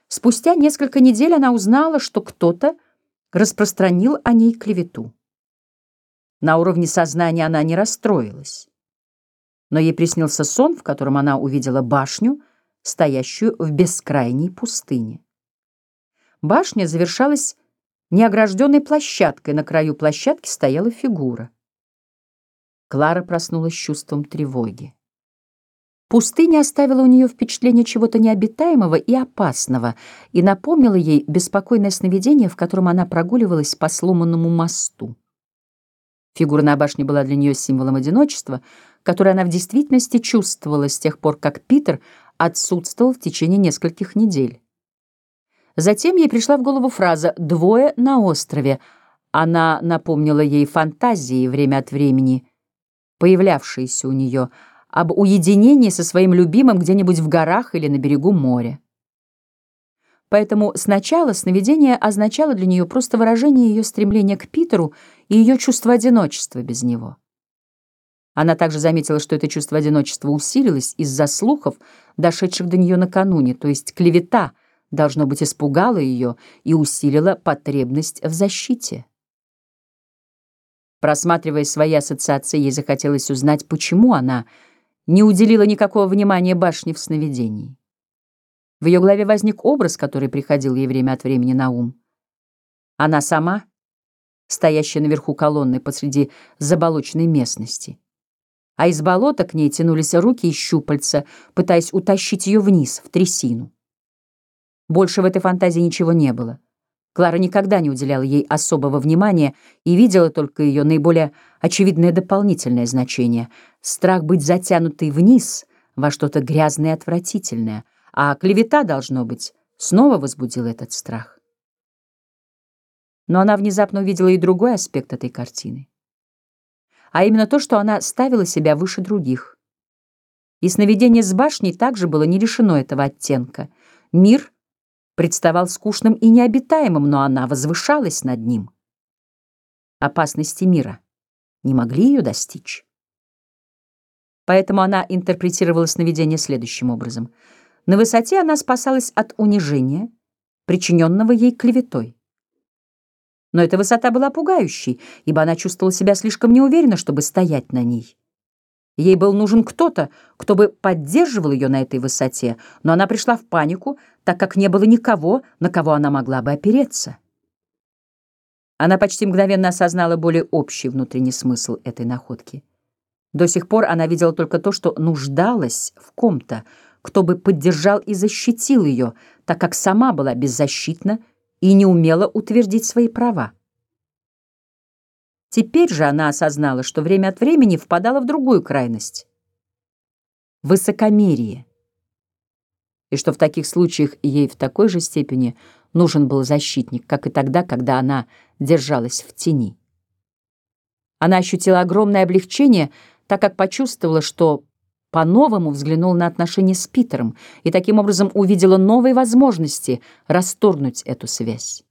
Спустя несколько недель она узнала, что кто-то распространил о ней клевету. На уровне сознания она не расстроилась, но ей приснился сон, в котором она увидела башню, стоящую в бескрайней пустыне. Башня завершалась неогражденной площадкой, на краю площадки стояла фигура. Клара проснулась с чувством тревоги. Пустыня оставила у нее впечатление чего-то необитаемого и опасного и напомнила ей беспокойное сновидение, в котором она прогуливалась по сломанному мосту. Фигура на башне была для нее символом одиночества, которое она в действительности чувствовала с тех пор, как Питер отсутствовал в течение нескольких недель. Затем ей пришла в голову фраза «двое на острове». Она напомнила ей фантазии, время от времени появлявшиеся у нее, об уединении со своим любимым где-нибудь в горах или на берегу моря. Поэтому сначала сновидение означало для нее просто выражение ее стремления к Питеру и ее чувство одиночества без него. Она также заметила, что это чувство одиночества усилилось из-за слухов, дошедших до нее накануне, то есть клевета, должно быть, испугала ее и усилила потребность в защите. Просматривая свои ассоциации, ей захотелось узнать, почему она не уделила никакого внимания башне в сновидении. В ее голове возник образ, который приходил ей время от времени на ум. Она сама, стоящая наверху колонны посреди заболоченной местности, а из болота к ней тянулись руки и щупальца, пытаясь утащить ее вниз, в трясину. Больше в этой фантазии ничего не было. Клара никогда не уделяла ей особого внимания и видела только ее наиболее очевидное дополнительное значение — страх быть затянутой вниз во что-то грязное и отвратительное, а клевета, должно быть, снова возбудила этот страх. Но она внезапно увидела и другой аспект этой картины, а именно то, что она ставила себя выше других. И сновидение с башней также было не лишено этого оттенка. Мир представал скучным и необитаемым, но она возвышалась над ним. Опасности мира не могли ее достичь. Поэтому она интерпретировала сновидение следующим образом. На высоте она спасалась от унижения, причиненного ей клеветой. Но эта высота была пугающей, ибо она чувствовала себя слишком неуверенно, чтобы стоять на ней. Ей был нужен кто-то, кто бы поддерживал ее на этой высоте, но она пришла в панику, так как не было никого, на кого она могла бы опереться. Она почти мгновенно осознала более общий внутренний смысл этой находки. До сих пор она видела только то, что нуждалась в ком-то, кто бы поддержал и защитил ее, так как сама была беззащитна и не умела утвердить свои права. Теперь же она осознала, что время от времени впадала в другую крайность — высокомерие, и что в таких случаях ей в такой же степени нужен был защитник, как и тогда, когда она держалась в тени. Она ощутила огромное облегчение, так как почувствовала, что по-новому взглянула на отношения с Питером и таким образом увидела новые возможности расторгнуть эту связь.